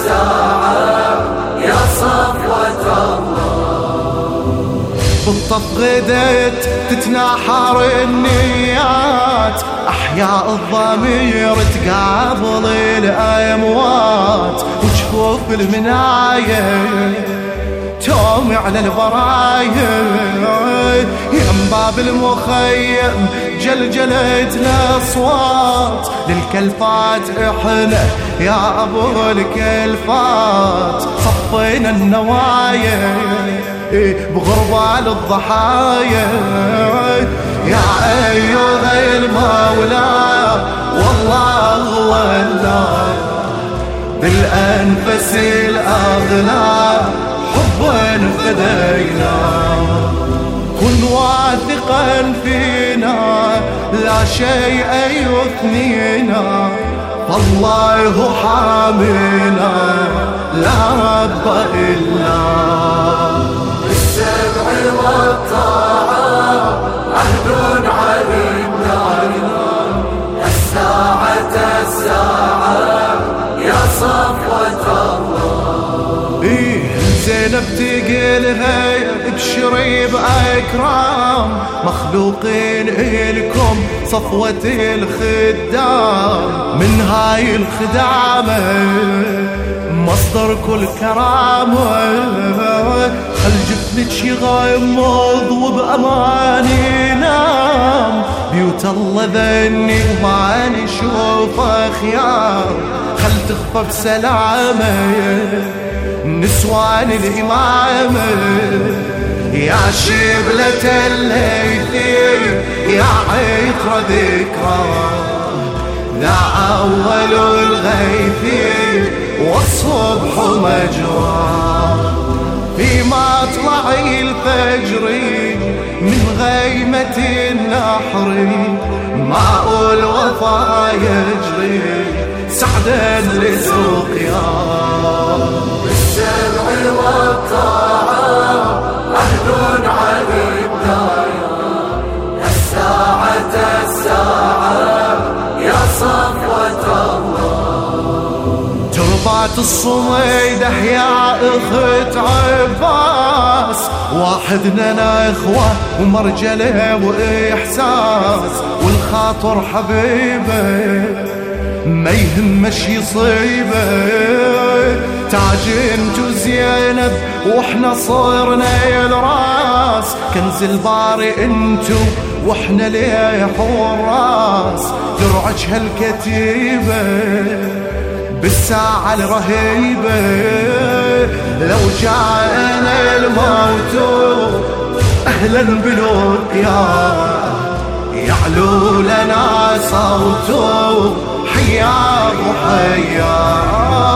يا صفوة الله. بالطف غدت تتناحر النيات، أحياء الضمير تقابل الأموات، وجفوف المناية توم على البرايا، يم باب المخيم جلجلت الأصوات، للكلفات إحنا يا أبو الكلفات صفينا النوايا بغربال الضحايا. يا أيها المولى والله ولا بالأنفس الأغلى حبا فدينا، كن واثقا فينا لا شيء يثنينا، فالله حامينا لا رب إلا. بالسمع والطاعة عهد علينا الساعة يا صفوة الله. زينب تقلها بشري بأكرام، مخلوقين إلكم صفوة الخدام، من هاي الخدامة مصدر كل كرامة، خل جفنك يغمض وبأمان ينام، بيوت الله ذني وما نشوف خيام، خل تخفى بسلامة نسوان الإمامة. يا شبلة الليثي يا عطر ذكرى، ذا أول الغيث والصبح مجرى، في مطلع الفجر من غيمة النحر ماء الوفا يجري سعدا لسقيا. بالسمع والطاعة عهد علينا الساعة يا صفوة الله. تربات الصميدة يا أخت عباس، واحدنا إخوة ومرجلة وإحساس، والخاطر حبيبه ما يهمش يصيبه، تاج انتو زينب واحنا صرنا يا الراس، كنز الباري انتو واحنا ليه حراس، درعج هالكتيبة بالساعة الرهيبة، لو جاءنا الموت اهلا بالوديان يعلو لنا صوته حيا وحيا،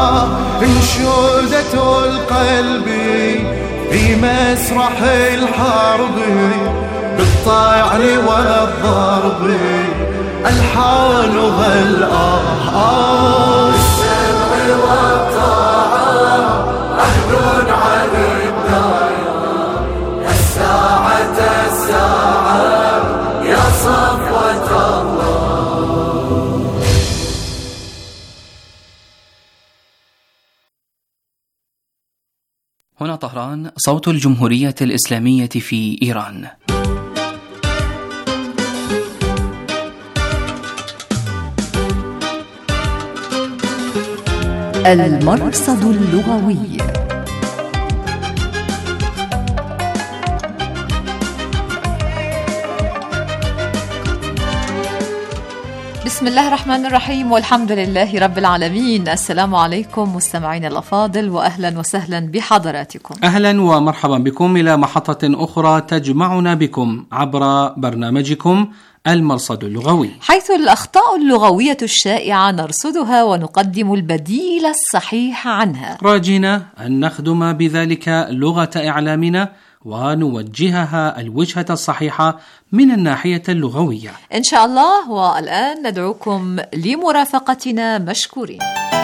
انشودة القلب في مسرح الحرب بالطعن والضرب ألحانها الآهات، السمع والطاعة عهد عن الدايا، الساعة الساعة يا صفوة الله. هنا طهران، صوت الجمهورية الإسلامية في إيران. المرصد اللغوي. بسم الله الرحمن الرحيم، والحمد لله رب العالمين. السلام عليكم مستمعين الأفاضل، وأهلا وسهلا بحضراتكم. أهلا ومرحبا بكم إلى محطة أخرى تجمعنا بكم عبر برنامجكم المرصد اللغوي، حيث الأخطاء اللغوية الشائعة نرصدها ونقدم البديل الصحيح عنها، راجين أن نخدم بذلك لغة إعلامنا ونوجهها الوجهة الصحيحة من الناحية اللغوية إن شاء الله. والآن ندعوكم لمرافقتنا مشكورين.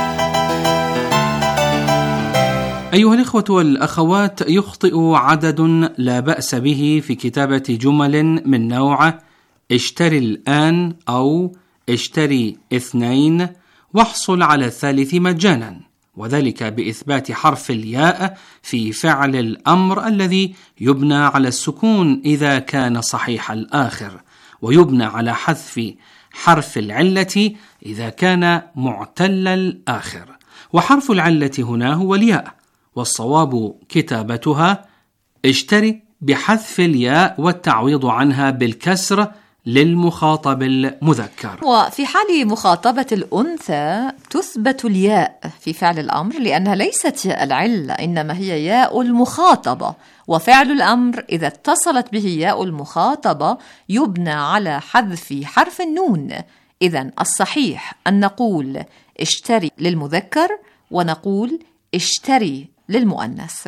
أيها الإخوة والأخوات، يخطئ عدد لا بأس به في كتابة جمل من نوع اشتري الآن أو اشتري 2 واحصل على الثالث مجانا، وذلك بإثبات حرف الياء في فعل الأمر الذي يبنى على السكون إذا كان صحيح الآخر، ويبنى على حذف حرف العلة إذا كان معتل الآخر، وحرف العلة هنا هو الياء، والصواب كتابتها اشتري بحذف الياء والتعويض عنها بالكسر للمخاطب المذكر. وفي حال مخاطبة الأنثى تثبت الياء في فعل الأمر لأنها ليست ياء العلة، إنما هي ياء المخاطبة، وفعل الأمر إذا اتصلت به ياء المخاطبة يبنى على حذف حرف النون. إذن الصحيح أن نقول اشتري للمذكر ونقول اشتري للمؤنث.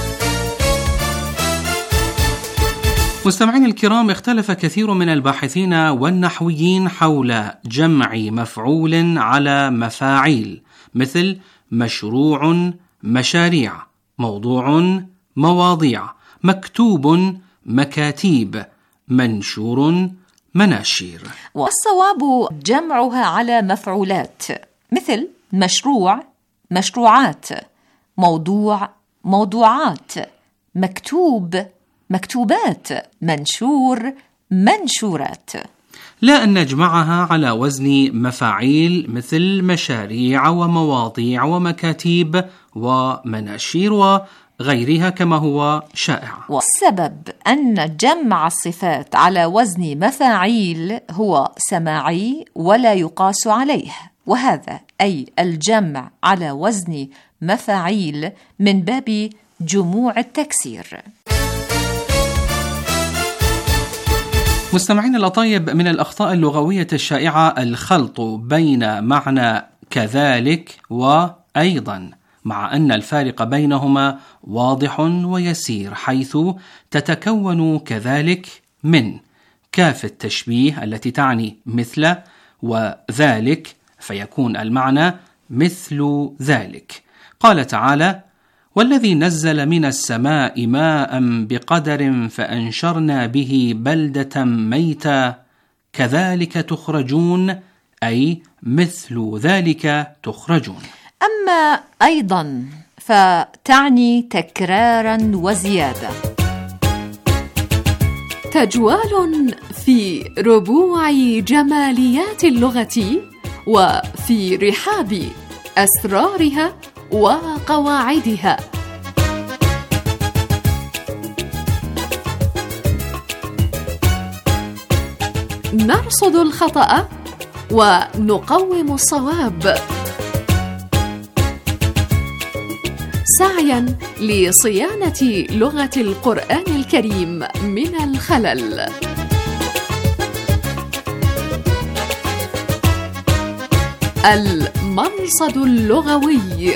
مستمعين الكرام، اختلف كثير من الباحثين والنحويين حول جمع مفعول على مفاعيل، مثل مشروع مشاريع، موضوع مواضيع، مكتوب مكاتيب، منشور مناشير. والصواب جمعها على مفعولات، مثل مشروع مشروعات، موضوع موضوعات، مكتوب مكتوبات، منشور منشورات. لا أن نجمعها على وزن مفاعيل مثل مشاريع ومواضيع ومكاتيب ومناشير وغيرها كما هو شائع. والسبب أن جمع الصفات على وزن مفاعيل هو سماعي ولا يقاس عليه، وهذا أي الجمع على وزن مفاعيل من باب جموع التكسير. مستمعين الأطيب، من الأخطاء اللغوية الشائعة الخلط بين معنى كذلك وأيضا، مع أن الفارق بينهما واضح ويسير، حيث تتكون كذلك من كاف التشبيه التي تعني مثل، وذلك فيكون المعنى مثل ذلك. قال تعالى: والذي نزل من السماء ماء بقدر فأنشرنا به بلدة ميتا كذلك تخرجون، أي مثل ذلك تخرجون. أما أيضا فتعني تكرارا وزيادة. تجوال في ربوع جماليات اللغة وفي رحاب أسرارها وقواعدها. نرصد الخطأ ونقوم الصواب، سعيا لصيانة لغة القرآن الكريم من الخلل. المرصد اللغوي.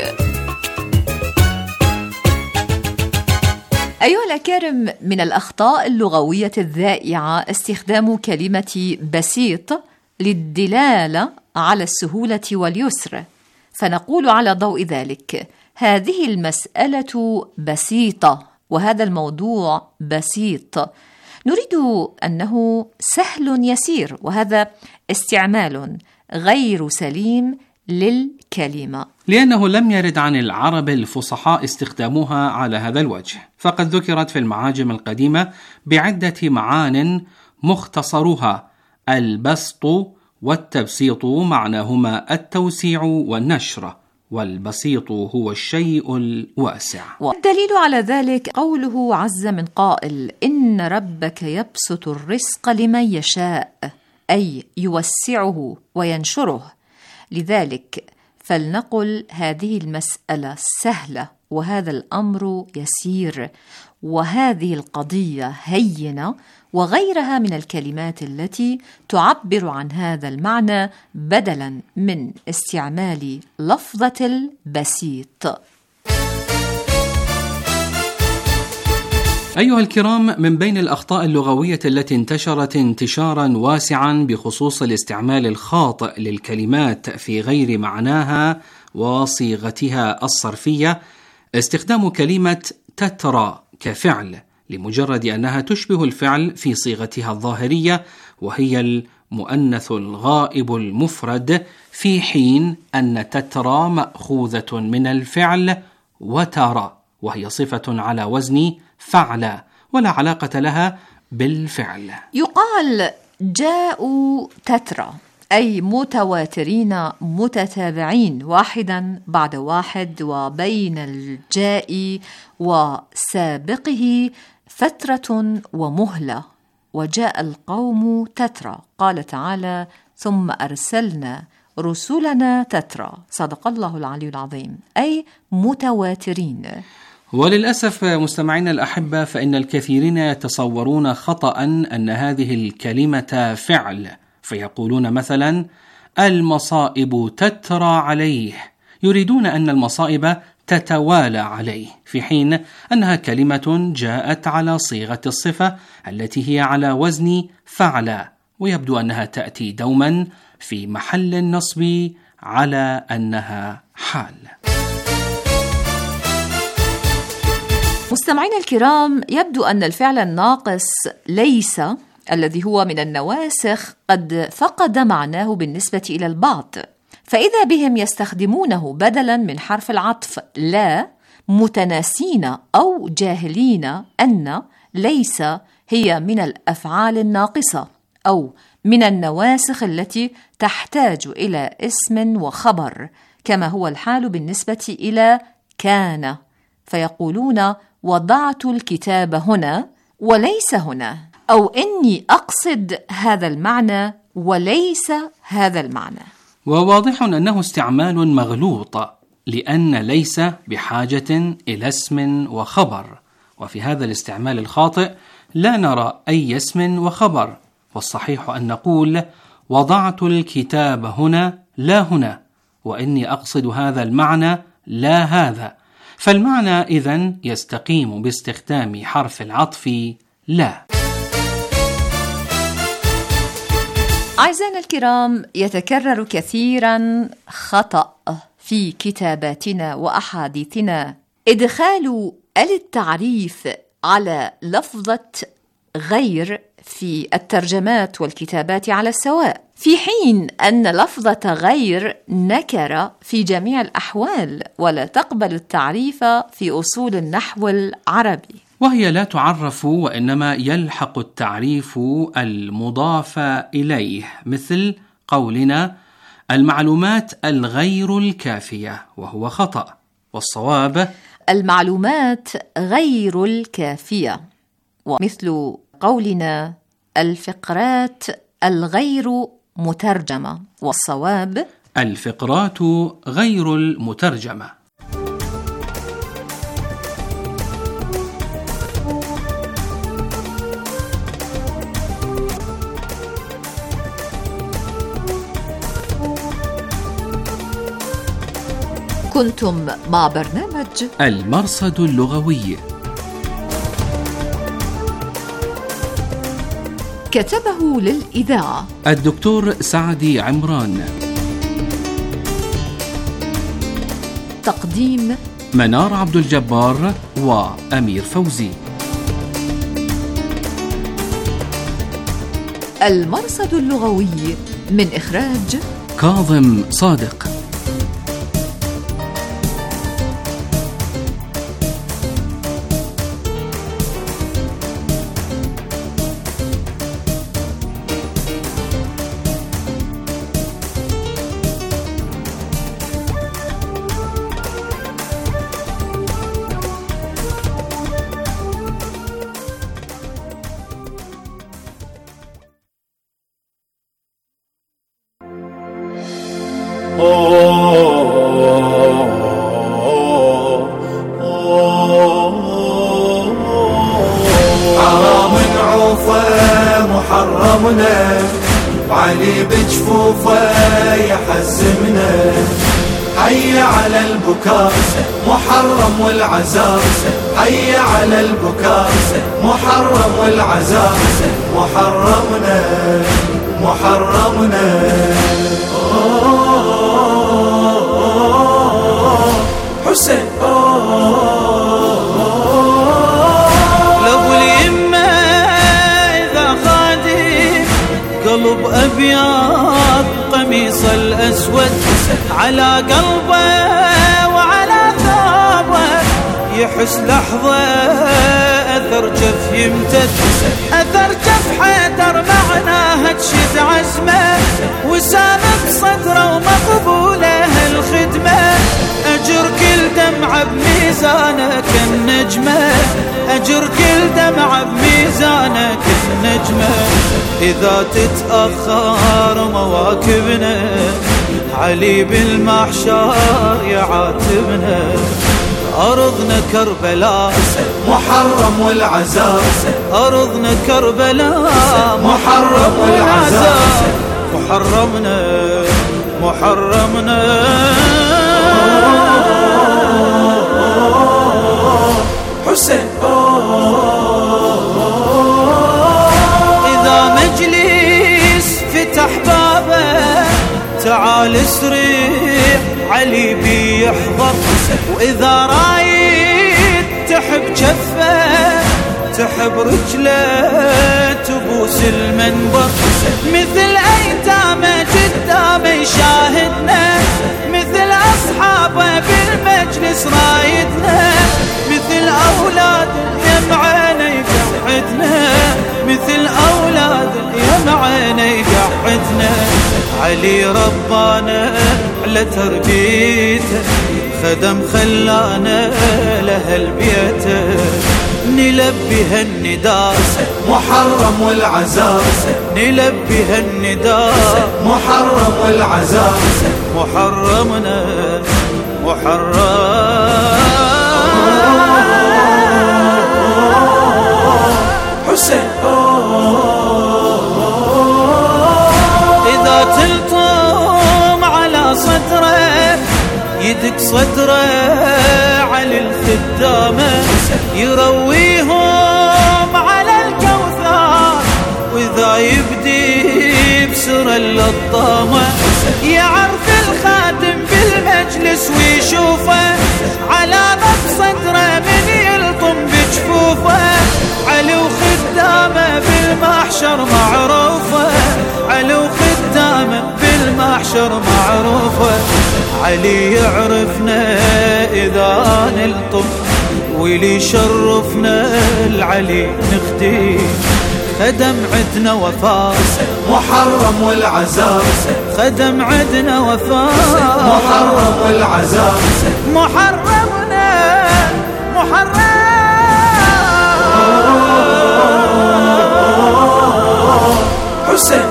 أيها الأكارم، من الأخطاء اللغوية الذائعة استخدام كلمة بسيط للدلالة على السهولة واليسر، فنقول على ضوء ذلك: هذه المسألة بسيطة، وهذا الموضوع بسيط. نريد أنه سهل يسير، وهذا استعمال غير سليم للكلمة، لأنه لم يرد عن العرب الفصحاء استخدامها على هذا الوجه، فقد ذكرت في المعاجم القديمة بعدة معان مختصرها البسط والتبسيط معناهما التوسيع والنشر، والبسيط هو الشيء الواسع. والدليل على ذلك قوله عز من قائل: إن ربك يبسط الرزق لمن يشاء، أي يوسعه وينشره. لذلك فلنقل هذه المسألة سهلة، وهذا الأمر يسير، وهذه القضية هينة، وغيرها من الكلمات التي تعبر عن هذا المعنى بدلاً من استعمال لفظة البسيط. أيها الكرام، من بين الأخطاء اللغوية التي انتشرت انتشارا واسعا بخصوص الاستعمال الخاطئ للكلمات في غير معناها وصيغتها الصرفية استخدام كلمة تترى كفعل لمجرد أنها تشبه الفعل في صيغتها الظاهرية، وهي المؤنث الغائب المفرد، في حين أن تترى مأخوذة من الفعل وترى، وهي صفة على وزن فعل ولا علاقة لها بالفعل. يقال جاءوا تترى، أي متواترين متتابعين واحدا بعد واحد، وبين الجاء وسابقه فترة ومهلة. وجاء القوم تترى، قال تعالى: ثم أرسلنا رسلنا تترى. صدق الله العلي العظيم، أي متواترين. وللأسف مستمعينا الأحبة، فإن الكثيرين يتصورون خطأ أن هذه الكلمة فعل، فيقولون مثلا: المصائب تترى عليه، يريدون أن المصائب تتوالى عليه، في حين أنها كلمة جاءت على صيغة الصفة التي هي على وزن فعل، ويبدو أنها تأتي دوما في محل النصب على أنها حال. مستمعينا الكرام، يبدو أن الفعل الناقص ليس الذي هو من النواسخ قد فقد معناه بالنسبة إلى البعض، فإذا بهم يستخدمونه بدلا من حرف العطف لا، متناسين أو جاهلين أن ليس هي من الأفعال الناقصة أو من النواسخ التي تحتاج إلى اسم وخبر، كما هو الحال بالنسبة إلى كان، فيقولون: وضعت الكتاب هنا وليس هنا، أو إني أقصد هذا المعنى وليس هذا المعنى. وواضح أنه استعمال مغلوط، لأن ليس بحاجة إلى اسم وخبر، وفي هذا الاستعمال الخاطئ لا نرى أي اسم وخبر، والصحيح أن نقول: وضعت الكتاب هنا لا هنا، وإني أقصد هذا المعنى لا هذا، فالمعنى إذن يستقيم باستخدام حرف العطف لا. أعزائنا الكرام، يتكرر كثيرا خطأ في كتاباتنا وأحاديثنا إدخال التعريف على لفظة غير في الترجمات والكتابات على السواء، في حين أن لفظة غير نكرة في جميع الأحوال، ولا تقبل التعريف في أصول النحو العربي، وهي لا تعرف وإنما يلحق التعريف المضاف إليه، مثل قولنا المعلومات الغير الكافية، وهو خطأ، والصواب المعلومات غير الكافية، ومثل قولنا الفقرات الغير مترجمة، والصواب الفقرات غير المترجمة. كنتم مع برنامج المرصد اللغوي، كتبه للإذاعة الدكتور سعدي عمران، تقديم منار عبد الجبار وأمير فوزي. المرصد اللغوي من إخراج كاظم صادق. حرام عوفه محرمنا وعلي بجفوفه يحزمنا، حي على البكاء محرم والعزاء، حي على البكاء محرم والعزاء، محرمنا محرمنا. حسين لابو اليمه اذا خادم قلب ابيض قميص الاسود على قلبه وعلى ثوبه، يحس لحظه اثر جف يمتد، اثر جف حيدر معناها تشد عزمه، وسامك صدره ومقبوله الخدمه، اجر كل دمعه بميزانك النجمه، اجر كل دمعه بميزانك النجمه، اذا تتاخر مواكبنا علي بالمحشر يعاتبنا، أرضنا كربلاء محرم والعزاء، أرضنا كربلاء محرم والعزاء، محرمنا محرمنا. حسين إذا مجلس فتح بابه تعال اسرع علي بيحضر، وإذا رايد تحب جفه تحب رجله تبوس المنبر، مثل أيتامه قدامه يشاهدنا، مثل أصحابه بالمجلس رايدنا، مثل أولاد يمعنا يقعدنا، مثل أولاد يمعنا يقعدنا، علي ربانا على تربيته خدم خلانا لأهل بيته، نلبي هالنداء محرم والعزاء، نلبي هالنداء محرم والعزاء، محرمنا محرم. حسين إذا تلطم على صدره يدق صدره على الخدامة، يرويهم على الكوثر، وإذا يبدي بسر اللطامة يعرف الخادم بالمجلس ويشوفه، علامة صدره من يلطم بجفوفه، علو خدامه بالمحشر معروفه، علو خدامه بالمحشر معروفه، علي يعرفنا إذا نلطم، ولي شرفنا العلي نخدي، خدم عدنا وفاء محرم والعزاء، خدم عدنا وفاء محرم والعزاء، محرم حسين